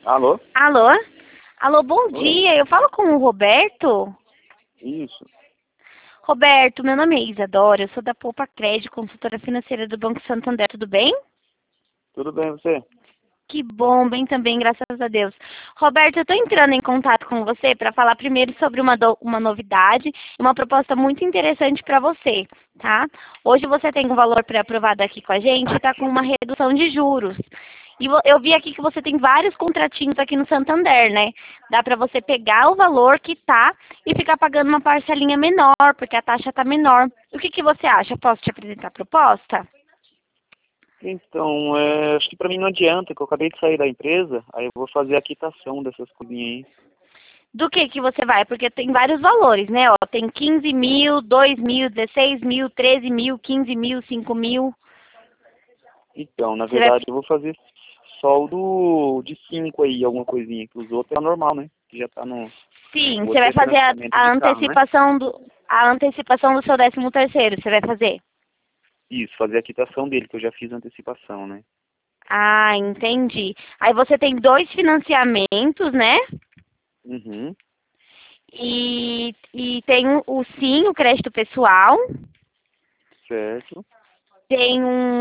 Alô? Alô? Alô, bom Oi? dia. Eu falo com o Roberto. Isso. Roberto, meu nome é Isadora, eu sou da Poupa Crédito, consultora financeira do Banco Santander, tudo bem? Tudo bem você? Que bom, bem também, graças a Deus. Roberto, eu estou entrando em contato com você para falar primeiro sobre uma novidade e uma proposta muito interessante para você, tá? Hoje você tem um valor pré-aprovado aqui com a gente e está com uma redução de juros. E eu vi aqui que você tem vários contratinhos aqui no Santander, né? Dá para você pegar o valor que tá e ficar pagando uma parcelinha menor, porque a taxa tá menor. O que você acha? Posso te apresentar a proposta? Então, acho que pra mim não adianta, que eu acabei de sair da empresa, aí eu vou fazer a quitação dessas coisinhas aí. Do que você vai? Porque tem vários valores, né? Ó, tem 15 mil, 2 mil, 16 mil, 13 mil, 15 mil, 5 mil. Então, na Você vai... verdade, eu vou fazer só o de 5 aí, alguma coisinha, que os outros é normal, né? Que já tá no... Sim, O você outro vai é fazer financiamento a de carro, né? antecipação do seu 13º, você vai fazer. Isso, fazer a quitação dele, que eu já fiz a antecipação, né? Ah, entendi. Aí você tem dois financiamentos, né? Uhum, E tem o crédito pessoal, certo. tem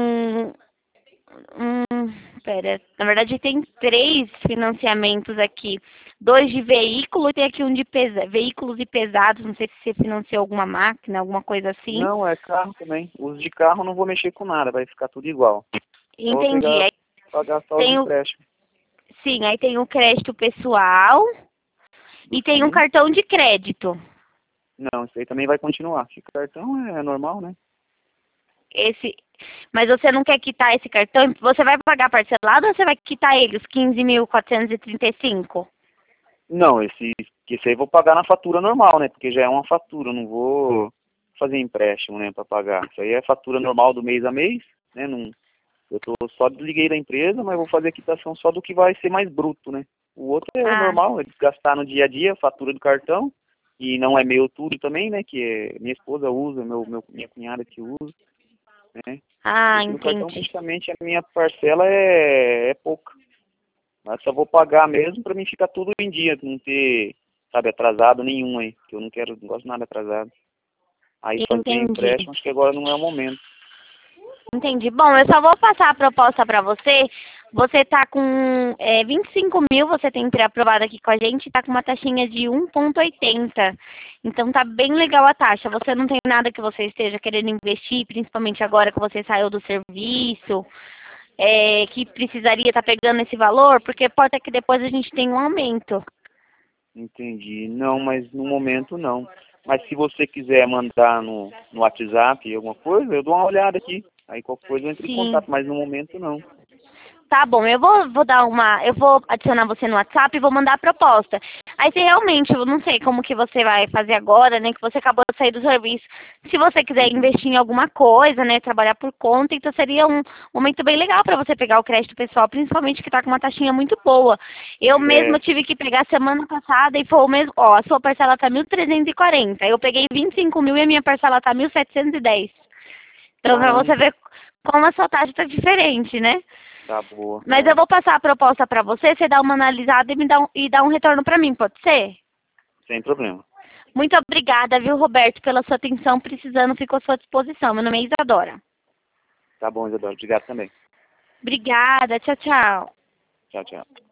pera, na verdade tem três financiamentos aqui. Dois de veículo e tem aqui um de veículos e pesados, não sei se você financiou alguma máquina, alguma coisa assim. Não, é carro também. Os de carro eu não vou mexer com nada, vai ficar tudo igual. Só vou Entendi. pegar, Aí pagar só os tem empréstimos. sim, aí tem o crédito pessoal e tem um Uhum. cartão de crédito. Não, isso aí também vai continuar. Esse cartão é normal, né? Esse, mas você não quer quitar esse cartão? Você vai pagar parcelado ou você vai quitar ele, os 15.435? Não, esse aí eu vou pagar na fatura normal, né? Porque já é uma fatura, eu não vou fazer empréstimo, né, para pagar. Isso aí é fatura normal do mês a mês, né? Não, eu só desliguei da empresa, mas vou fazer a quitação só do que vai ser mais bruto, né? O outro é Ah, normal, é desgastar no dia a dia, fatura do cartão, e não é meu tudo também, né? Que minha esposa usa, minha cunhada que usa, né? Esse do cartão entendi. praticamente a minha parcela é pouca. Mas só vou pagar mesmo pra mim ficar tudo em dia, não ter, sabe, atrasado nenhum aí, que eu não quero, não gosto de nada atrasado. Aí fazer Entendi. empréstimo, acho que agora não é o momento. Entendi. Bom, eu só vou passar a proposta para você. Você tá com 25 mil, você tem pré-aprovado aqui com a gente, tá com uma taxinha de 1,80. Então tá bem legal a taxa. Você não tem nada que você esteja querendo investir, principalmente agora que você saiu do serviço, que precisaria estar pegando esse valor, porque pode ser que depois a gente tenha um aumento. Entendi. Não, mas no momento não. Mas se você quiser mandar no WhatsApp alguma coisa, eu dou uma olhada aqui. Aí qualquer coisa eu entro em Sim. contato, mas no momento não. Tá bom, eu vou adicionar você no WhatsApp e vou mandar a proposta. Aí se realmente, eu não sei como que você vai fazer agora, né, que você acabou de sair do serviço. Se você quiser Uhum. investir em alguma coisa, né, trabalhar por conta, então seria um momento bem legal para você pegar o crédito pessoal, principalmente que tá com uma taxinha muito boa. Eu mesma É, tive que pegar semana passada e foi o mesmo, ó, a sua parcela tá 1.340. Eu peguei 25 mil e a minha parcela tá 1.710. Então pra caramba, você ver como a sua taxa tá diferente, né? tá boa. Mas eu vou passar a proposta para você, você dá uma analisada e dá um retorno para mim, pode ser? Sem problema. Muito obrigada, viu, Roberto, pela sua atenção. Precisando, fico à sua disposição. Meu nome é Isadora. Tá bom, Isadora. Obrigado também. Obrigada, tchau, tchau. Tchau, tchau.